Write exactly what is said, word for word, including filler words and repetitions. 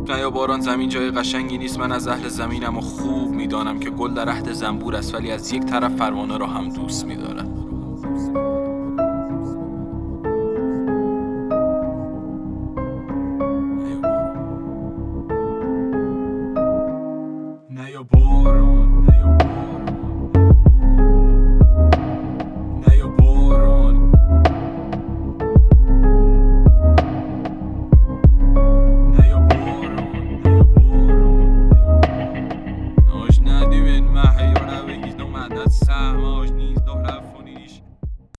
نه یا باران زمین جای قشنگی نیست، من از اهل زمینم و خوب میدانم که گل در عهد زنبور است، ولی از یک طرف پروانه را هم دوست میدارم. نه یا باران، نه یا باران